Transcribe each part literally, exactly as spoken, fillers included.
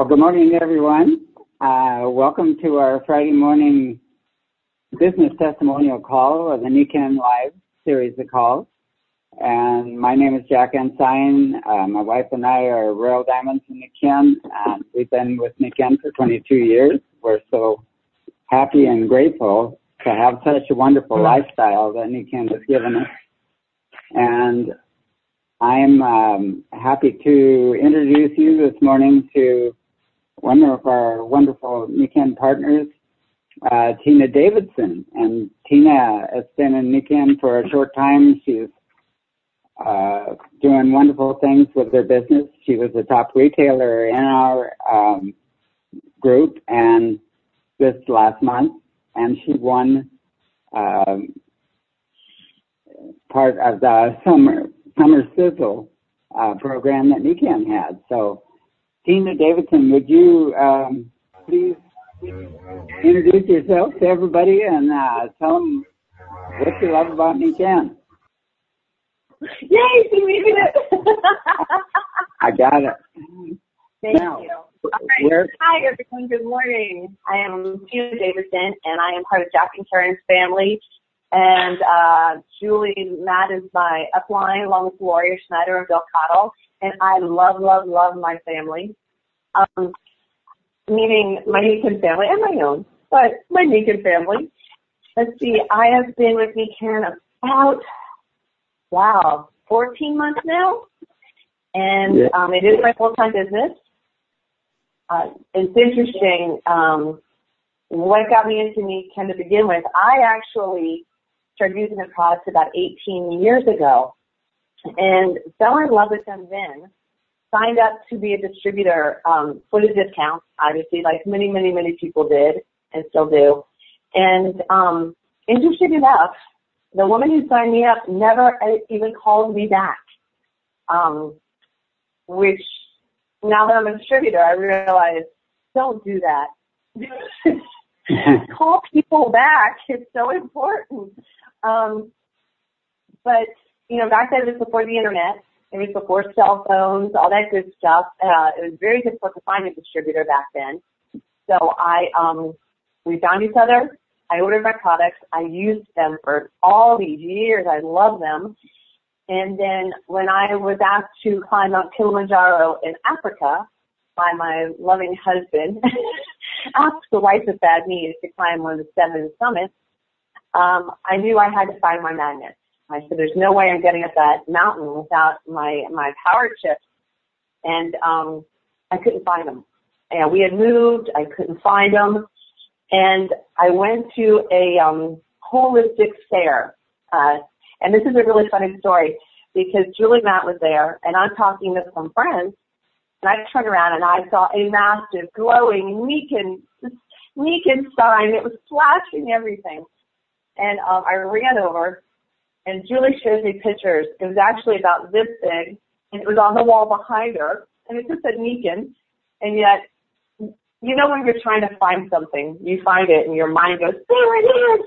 Well, good morning, everyone. Uh, welcome to our Friday morning business testimonial call of the Nikken Live series of calls. And my name is Jack Ensign. Uh, my wife and I are Royal Diamonds in Nikken, and we've been with Nikken for twenty-two years. We're so happy and grateful to have such a wonderful lifestyle that Nikken has given us. And I'm um, happy to introduce you this morning to one of our wonderful Nikken partners, uh, Tina Davidson. And Tina has been in Nikken for a short time. She's uh, doing wonderful things with her business. She was a top retailer in our um, group and this last month, and she won um, part of the summer summer sizzle uh, program that Nikken had. So, Tina Davidson, would you um, please introduce yourself to everybody and uh, tell them what you love about Nikken? Yay, she made it! I got it. Thank now, you. All right. Where, Hi, everyone. Good morning. I am Tina Davidson, and I am part of Jack and Karen's family. And uh, Julie Matt is my upline, along with Gloria Schneider and Bill Cottle. And I love, love, love my family, um, meaning my Nikken family and my own, but my Nikken family. Let's see, I have been with Nikken about, wow, fourteen months now. And yeah. um, it is my full-time business. Uh, it's interesting. Um, what got me into Nikken to begin with, I actually started using the products about eighteen years ago and fell in love with them then. Signed up to be a distributor um, for the discounts, obviously, like many, many, many people did and still do. And um, interesting enough, the woman who signed me up never even called me back, um, which now that I'm a distributor, I realize, don't do that. Call people back. It's so important. Um, but, you know, back then it was before the internet. It was before cell phones, all that good stuff. Uh, it was very difficult to find a distributor back then. So I, um, we found each other. I ordered my products. I used them for all these years. I love them. And then when I was asked to climb Mount Kilimanjaro in Africa by my loving husband, asked the wife with bad knees to climb one of the seven summits, um, I knew I had to find my magnet. I said, there's no way I'm getting up that mountain without my, my power chips. And um, I couldn't find them. And we had moved. I couldn't find them. And I went to a um, holistic fair. Uh, and this is a really funny story because Julie Matt was there, and I'm talking to some friends. And I turned around, and I saw a massive, glowing Nikken, Nikken sign. It was flashing everything. And um, I ran over, and Julie shows me pictures. It was actually about this big, and it was on the wall behind her, and it just said Nikken. And yet, you know when you're trying to find something, you find it, and your mind goes, there it is,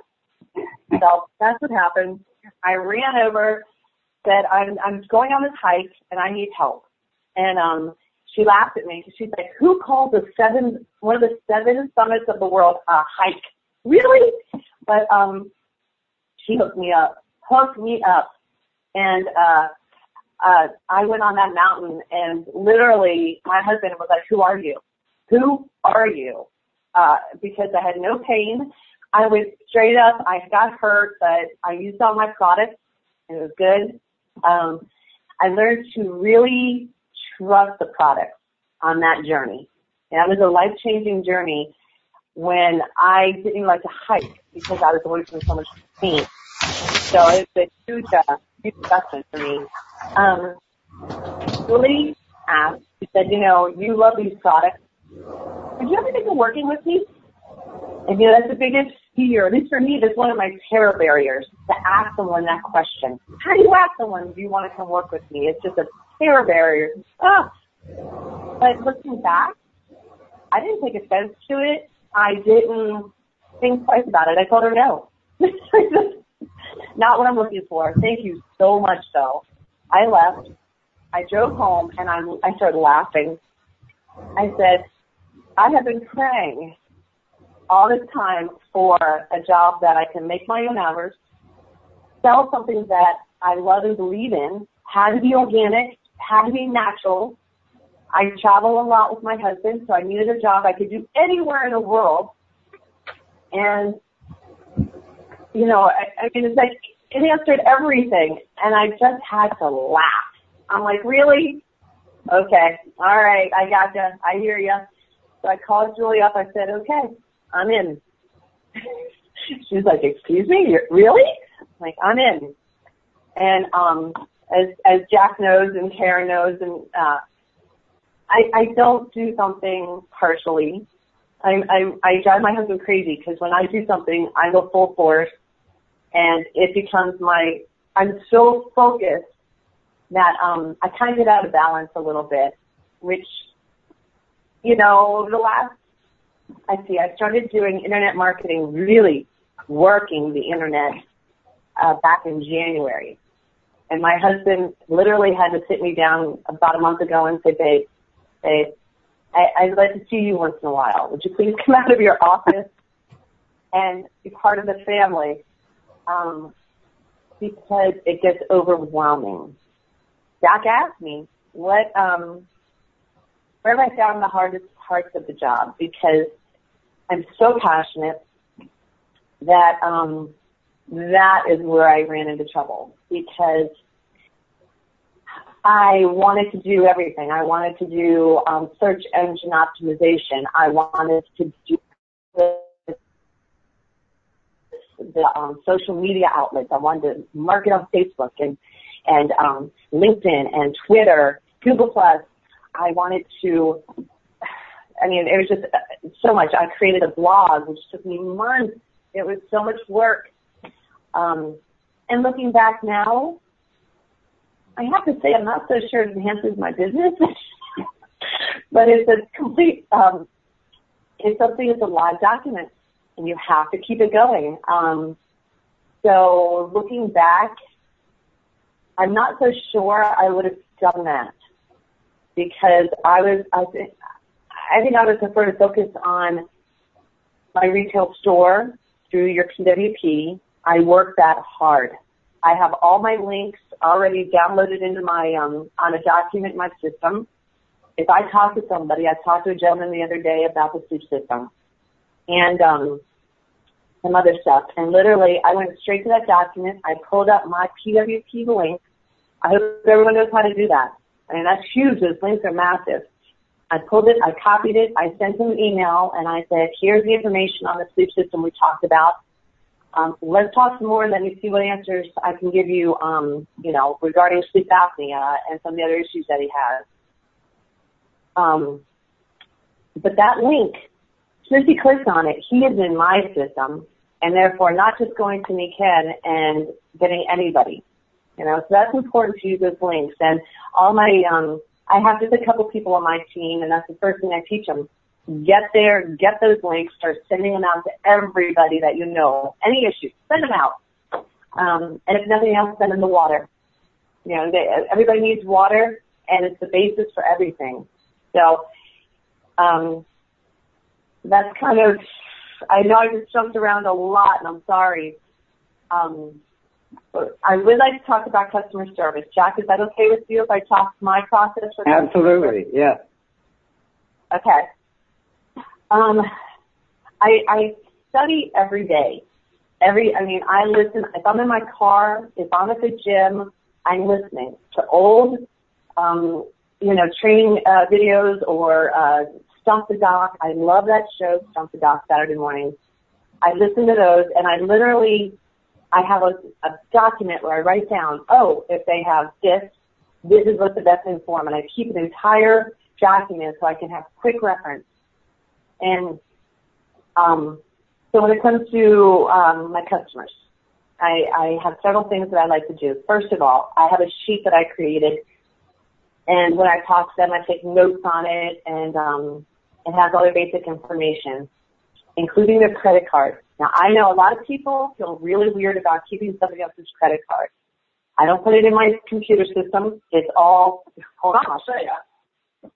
yes! So that's what happened. I ran over, said, I'm, I'm going on this hike, and I need help. And um, she laughed at me because she's like, who calls the seven, one of the seven summits of the world a hike? Really? But um, she hooked me up, hooked me up. And uh, uh, I went on that mountain, and literally my husband was like, who are you? Who are you? Uh, because I had no pain. I went straight up. I got hurt, but I used all my products, and it was good. Um, I learned to really trust the products on that journey. And that was a life-changing journey when I didn't like to hike because I was going through so much pain. So it's a huge, uh, huge lesson for me. Um, Julie asked, she said, you know, you love these products. Would you ever think of working with me? And, you know, that's the biggest fear. At least for me, that's one of my terror barriers, to ask someone that question. How do you ask someone, do you want to come work with me? It's just a terror barrier. Ah. But looking back, I didn't take offense to it. I didn't think twice about it. I told her no. Not what I'm looking for. Thank you so much, though. I left. I drove home, and I, I started laughing. I said, I have been praying all this time for a job that I can make my own hours, sell something that I love and believe in, had to be organic, had to be natural. I travel a lot with my husband, so I needed a job I could do anywhere in the world. And, you know, I, I mean, it's like it answered everything, and I just had to laugh. I'm like, really? Okay, all right, I gotcha. I hear you. So I called Julie up. I said, okay, I'm in. She's like, excuse me, you're, really? I'm like, I'm in. And um, as as Jack knows and Karen knows, and uh, I, I don't do something partially. I, I, I drive my husband crazy because when I do something, I go full force, and it becomes my, I'm so focused that um, I kind of get out of balance a little bit, which, you know, over the last, I see, I started doing internet marketing, really working the internet uh, back in January. And my husband literally had to sit me down about a month ago and say, babe, babe, I, I'd like to see you once in a while. Would you please come out of your office and be part of the family? Um, because it gets overwhelming. Jack asked me, what, um, where have I found the hardest parts of the job? Because I'm so passionate that um, that is where I ran into trouble. Because I wanted to do everything. I wanted to do um, search engine optimization. I wanted to do the, the um, social media outlets. I wanted to market on Facebook and and um, LinkedIn and Twitter, Google Plus. I wanted to. I mean, it was just so much. I created a blog, which took me months. It was so much work. Um, and looking back now, I have to say I'm not so sure it enhances my business, but it's a complete, um, it's something that's a live document, and you have to keep it going. Um, so looking back, I'm not so sure I would have done that because I was, I think, I think I would prefer to focus on my retail store through your P W P. I work that hard. I have all my links already downloaded into my, um, on a document in my system. If I talk to somebody, I talked to a gentleman the other day about the sleep system and, um, some other stuff. And literally, I went straight to that document. I pulled up my P W P link. I hope everyone knows how to do that. I mean, that's huge. Those links are massive. I pulled it, I copied it, I sent him an email, and I said, here's the information on the sleep system we talked about. Um, let's talk some more and let me see what answers I can give you, um, you know, regarding sleep apnea and some of the other issues that he has. Um, but that link, as soon as he clicks on it, he is in my system, and therefore not just going to Ken and getting anybody. You know, so that's important to use those links. And all my, um, I have just a couple people on my team, and that's the first thing I teach them. Get there, get those links, start sending them out to everybody that you know. Any issues, send them out. Um, and if nothing else, send them the water. You know, they, everybody needs water, and it's the basis for everything. So um, that's kind of, I know I just jumped around a lot, and I'm sorry. Um, I would like to talk about customer service. Jack, is that okay with you if I talk my process? For Absolutely, yeah. Okay. Um, I, I study every day. Every, I mean, I listen. If I'm in my car, if I'm at the gym, I'm listening to old, um, you know, training uh, videos or uh, Stump the Doc. I love that show, Stump the Doc, Saturday mornings. I listen to those, and I literally, I have a, a document where I write down, oh, if they have this, this is what's the best in form, and I keep an entire document so I can have quick reference. And um, so when it comes to um, my customers, I, I have several things that I like to do. First of all, I have a sheet that I created, and when I talk to them, I take notes on it, and um, it has all their basic information, including their credit card. Now, I know a lot of people feel really weird about keeping somebody else's credit card. I don't put it in my computer system. It's all, hold on, I'll show you.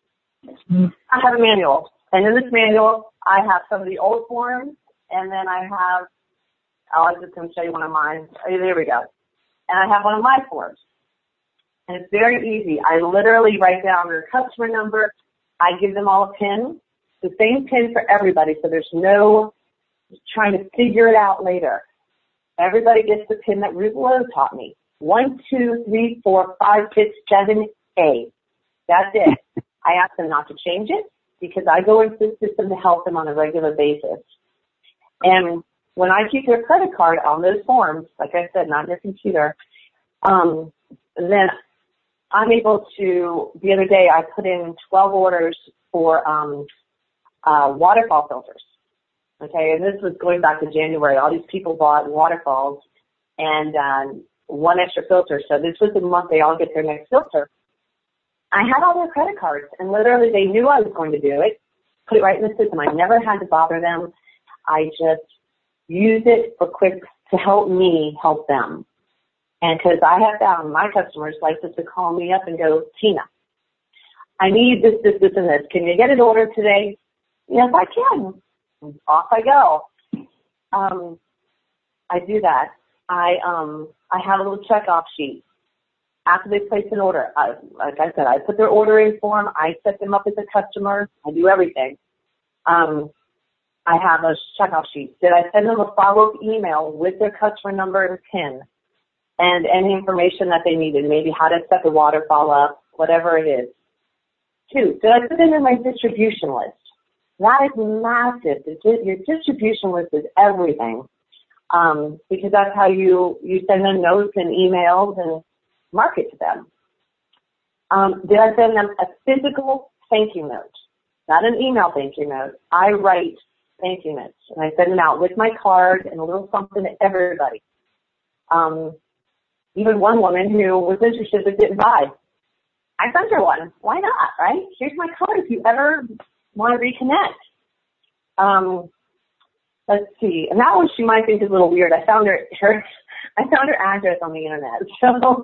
I have a manual. And in this manual, I have some of the old forms, and then I have, oh, I was just going to show you one of mine. Oh, there we go. And I have one of my forms. And it's very easy. I literally write down their customer number. I give them all a pin, the same pin for everybody, so there's no trying to figure it out later. Everybody gets the pin that Ruth Lowe taught me. One, two, three, four, five, six, seven, A. That's it. I ask them not to change it because I go into the system to help them on a regular basis. And when I keep their credit card on those forms, like I said, not your computer, um, then I'm able to, the other day I put in twelve orders for um, uh, waterfall filters. Okay, and this was going back to January. All these people bought waterfalls and um, one extra filter. So this was the month they all get their next filter. I had all their credit cards, and literally they knew I was going to do it, put it right in the system. I never had to bother them. I just use it for quick to help me help them. And because I have found my customers like to call me up and go, Tina, I need this, this, this, and this. Can you get it ordered today? Yes, I can. Off I go. Um, I do that. I um I have a little check-off sheet. After they place an order, I, like I said, I put their ordering form. I set them up as a customer. I do everything. Um, I have a check-off sheet. Did I send them a follow-up email with their customer number and PIN and any information that they needed, maybe how to set the waterfall up, whatever it is? Two, did I put it in my distribution list? That is massive. Your distribution list is everything, um, because that's how you, you send them notes and emails and market to them. Um, did I send them a physical thank you note? Not an email thank you note. I write thank you notes, and I send them out with my card and a little something to everybody. Um, even one woman who was interested but didn't buy, I sent her one. Why not, right? Here's my card if you ever want to reconnect. Um, let's see. And that one she might think is a little weird. I found her, her I found her address on the internet. So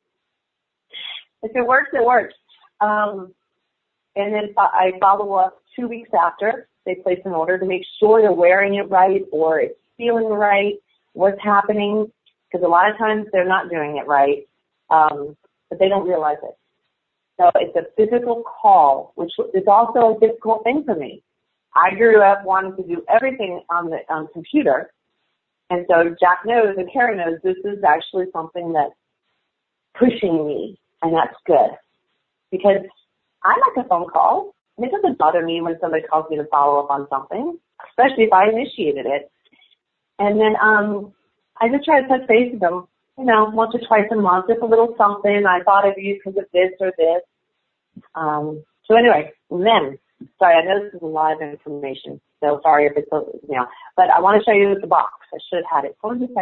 if it works, it works. Um, and then I follow up two weeks after they place an order to make sure they're wearing it right or it's feeling right, what's happening, because a lot of times they're not doing it right, um, but they don't realize it. So it's a physical call, which is also a difficult thing for me. I grew up wanting to do everything on the on computer, and so Jack knows and Karen knows this is actually something that's pushing me, and that's good because I like a phone call. And it doesn't bother me when somebody calls me to follow up on something, especially if I initiated it. And then um, I just try to touch base with them. You know, once or twice a month, just a little something. I thought of you because of this or this. Um, so anyway, then, sorry, I know this is a lot of information, so sorry if it's, you know, but I want to show you the box. I should have had it. Hold on a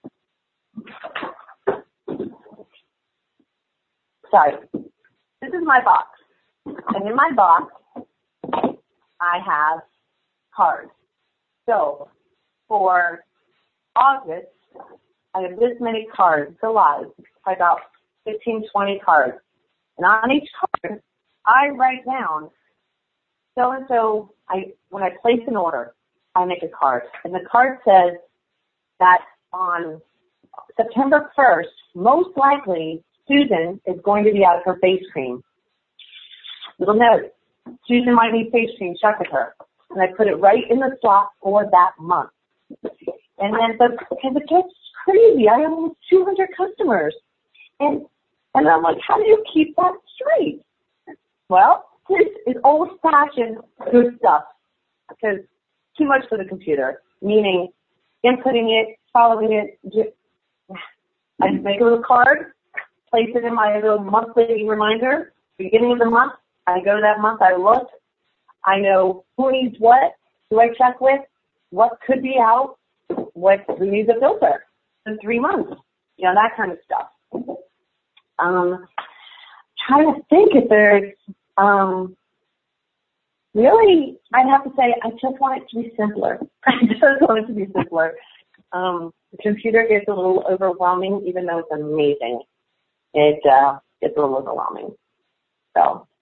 second. Sorry. This is my box. And in my box, I have cards. So for August, I have this many cards, alive, about fifteen, twenty cards. And on each card, I write down, so-and-so, I, when I place an order, I make a card. And the card says that on September first, most likely, Susan is going to be out of her face cream. Little note, Susan might need face cream, check with her. And I put it right in the slot for that month. And then, the, because it gets crazy. I have almost two hundred customers. And and I'm like, how do you keep that straight? Well, this is old-fashioned good stuff because too much for the computer, meaning inputting it, following it. Just, I just make a little card, place it in my little monthly reminder. Beginning of the month, I go that month, I look. I know who needs what, who I check with, what could be out, what who needs a filter in three months, you know, that kind of stuff. Um, trying to think if there's, um, really, I'd have to say I just want it to be simpler. I just want it to be simpler. Um, the computer gets a little overwhelming, even though it's amazing. It uh, gets a little overwhelming. So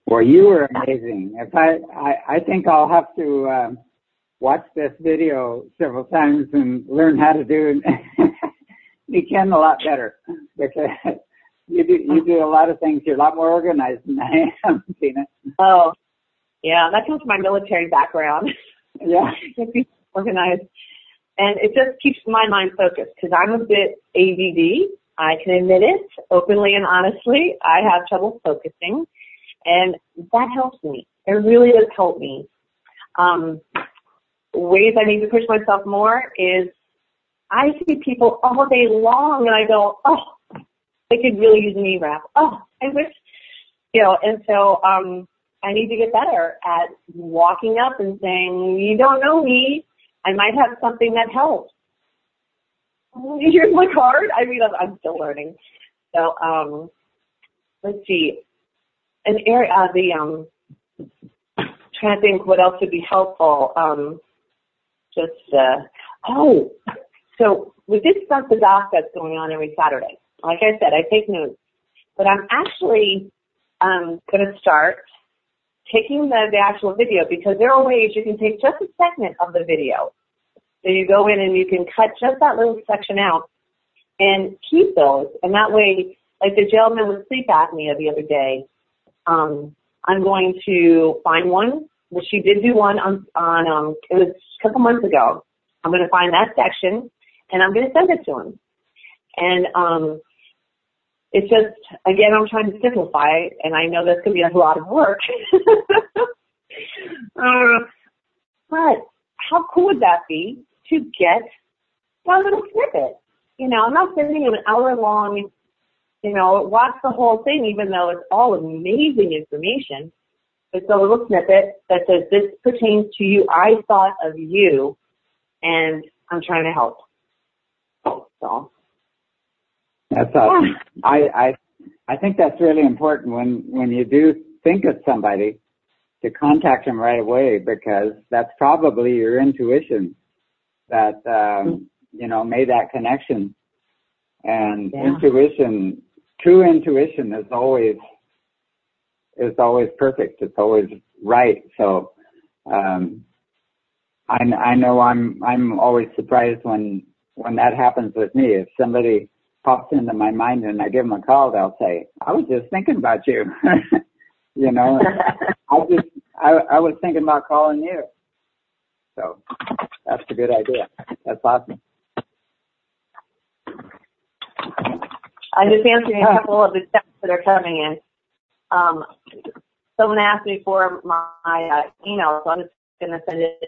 Well, you were amazing. If I, I, I think I'll have to um, watch this video several times and learn how to do Nikken a lot better, because you do you do a lot of things. You're a lot more organized than I am, Tina. Oh, yeah, that comes from my military background. Yeah, be organized, and it just keeps my mind focused because I'm a bit A D D. I can admit it openly and honestly. I have trouble focusing. And that helps me. It really does help me. Um, ways I need to push myself more is I see people all day long and I go, oh, they could really use a knee wrap. Oh, I wish, you know, and so um, I need to get better at walking up and saying, you don't know me. I might have something that helps. Here's my card. I mean, I'm, I'm still learning. So um, let's see. An area, uh, the, um, trying to think what else would be helpful. Um, just, uh, oh, so with this stuff, the doc that's going on every Saturday, like I said, I take notes, but I'm actually, um, going to start taking the, the actual video because there are ways you can take just a segment of the video. So you go in and you can cut just that little section out and keep those. And that way, like the gentleman with sleep apnea the other day, Um, I'm going to find one, which she did do one on, on um, it was a couple months ago. I'm going to find that section, and I'm going to send it to him. And um, it's just, again, I'm trying to simplify, and I know that's going to be a lot of work. uh, but how cool would that be to get a little snippet? You know, I'm not sending him an hour-long, you know, watch the whole thing, even though it's all amazing information. It's a little snippet that says, this pertains to you. I thought of you, and I'm trying to help. So that's awesome. Yeah. I, I I think that's really important when, when you do think of somebody to contact them right away, because that's probably your intuition that, um, you know, made that connection. And yeah. intuition, true intuition is always, is always perfect. It's always right. So, um, I, I know I'm, I'm always surprised when, when that happens with me. If somebody pops into my mind and I give them a call, they'll say, I was just thinking about you. You know, I just, I, I was thinking about calling you. So that's a good idea. That's awesome. I'm just answering a couple of the steps that are coming in. Um, someone asked me for my uh, email, so I'm just going to send it.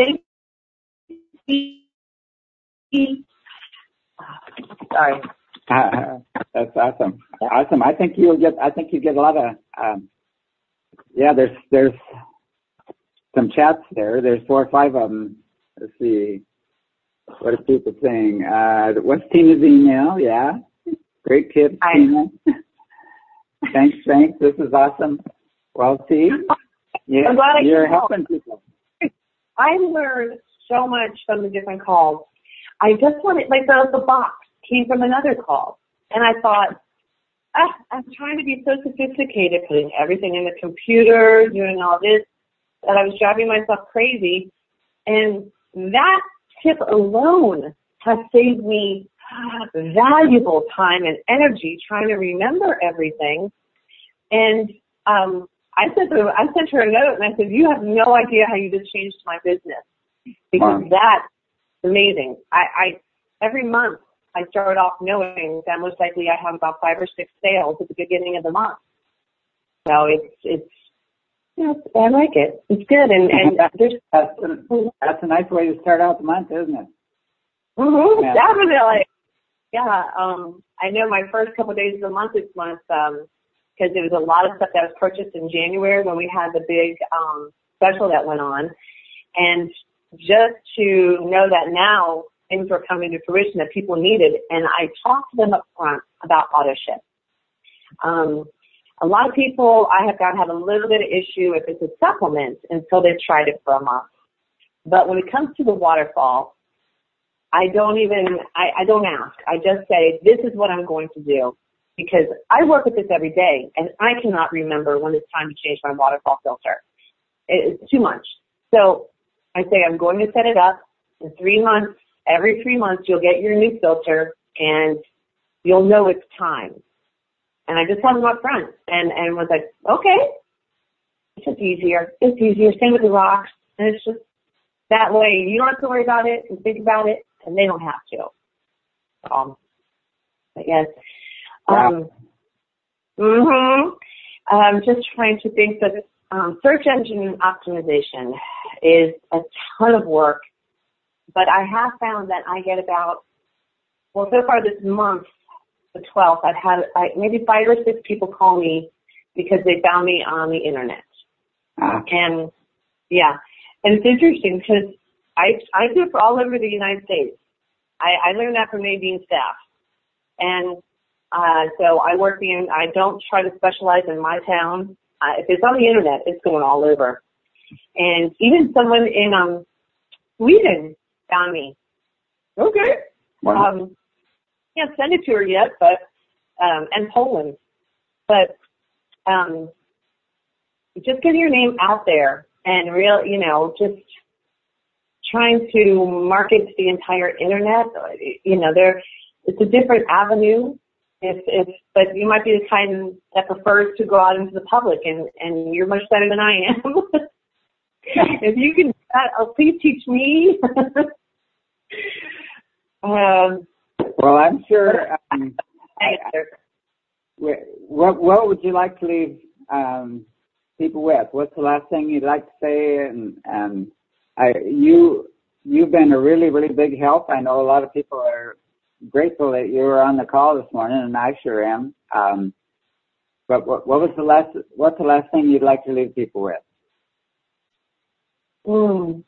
Sorry. Uh, that's awesome. Awesome. I think you'll get. I think you get a lot of. Um, yeah, there's there's some chats there. There's four or five of them. Let's see. What are people saying? Uh, what's Tina's email? Yeah. Great tips, Tina. Thanks, thanks. This is awesome. Well, see, yeah, you're helping people. I learned so much from the different calls. I just wanted, like the, the box came from another call. And I thought, ah, I'm trying to be so sophisticated, putting everything in the computer, doing all this, that I was driving myself crazy. And that tip alone has saved me valuable time and energy trying to remember everything. And um, I sent her, I sent her a note and I said, you have no idea how you just changed my business, because wow. That's amazing. I, I every month I start off knowing that most likely I have about five or six sales at the beginning of the month. So it's it's yeah, I like it. It's good, and and there's that's a, that's a nice way to start out the month, isn't it? Mm-hmm, yeah. Definitely. Yeah, um, I know my first couple of days of the month this month, um, because there was a lot of stuff that was purchased in January when we had the big um, special that went on. And just to know that now things were coming to fruition that people needed, and I talked to them up front about auto ship. Um, a lot of people I have got have a little bit of issue if it's a supplement until they've tried it for a month. But when it comes to the waterfall, I don't even, I, I don't ask. I just say, this is what I'm going to do. because I work with this every day, and I cannot remember when it's time to change my waterfall filter. It's too much. So I say I'm going to set it up in three months. Every three months, you'll get your new filter, and you'll know it's time. And I just told them up front, and, and was like, okay, it's just easier. It's easier. Same with the rocks, and it's just that way. You don't have to worry about it and think about it, and they don't have to. Um, but yes. Um, mm-hmm. I'm just trying to think that um, search engine optimization is a ton of work, but I have found that I get about, well, so far this month, the twelfth, I've had I, maybe five or six people call me because they found me on the internet. Uh. And, yeah, and it's interesting because I, I do it for all over the United States. I, I learned that from Nadine's staff. And uh, so I work in, I don't try to specialize in my town. Uh, if it's on the internet, it's going all over. And even someone in um, Sweden found me. Okay. Wow. Um, can't send it to her yet, but, um, and Poland. But um, just getting your name out there and real, you know, just trying to market to the entire internet, you know, there, it's a different avenue. If, if, but you might be the kind that prefers to go out into the public, and, and you're much better than I am. If you can, oh, please teach me. um, well, I'm sure. Um, I, what what would you like to leave um, people with? What's the last thing you'd like to say? And and I, you you've been a really really big help. I know a lot of people are grateful that you were on the call this morning, and I sure am. Um, but what, what was the last? What's the last thing you'd like to leave people with? Mm.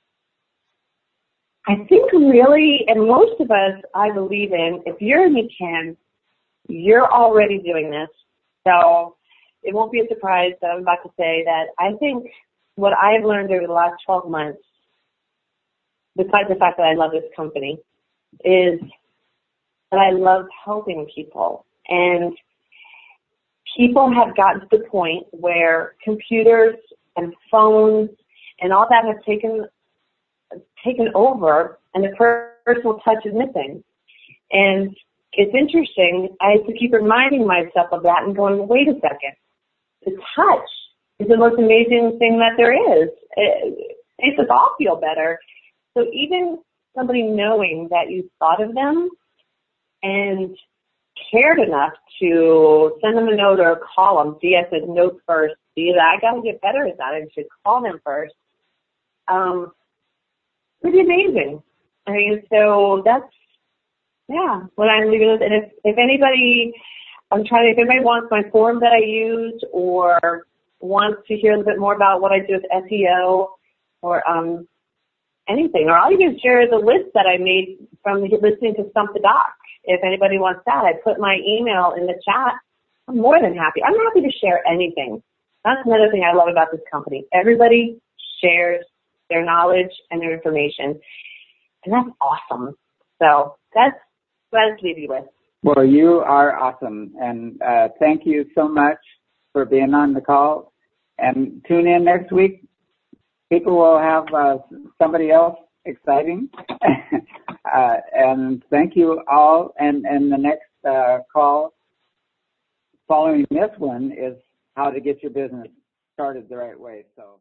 I think really, and most of us, I believe in, if you're in Nikan, you're already doing this. So it won't be a surprise that I'm about to say that I think what I've learned over the last twelve months, besides the fact that I love this company, is that I love helping people. And people have gotten to the point where computers and phones and all that have taken taken over, and the personal touch is missing. And it's interesting. I have to keep reminding myself of that and going, wait a second. The touch is the most amazing thing that there is. It makes us all feel better. So even somebody knowing that you thought of them and cared enough to send them a note or call them. See, I said note first. See, I got to get better at that. I should call them first. Um, pretty amazing. I mean, so that's, yeah, what I'm leaving with. And if, if anybody, I'm trying to, if anybody wants my form that I use or wants to hear a little bit more about what I do with S E O or um, anything, or I'll even share the list that I made from listening to Stump the Doc. If anybody wants that, I put my email in the chat. I'm more than happy. I'm happy to share anything. That's another thing I love about this company. Everybody shares their knowledge and their information, and that's awesome. So that's what I'll leave you with. Well, you are awesome, and uh, thank you so much for being on the call. And tune in next week. People will have uh, somebody else exciting. uh, and thank you all. And, and the next uh, call following this one is how to get your business started the right way. So.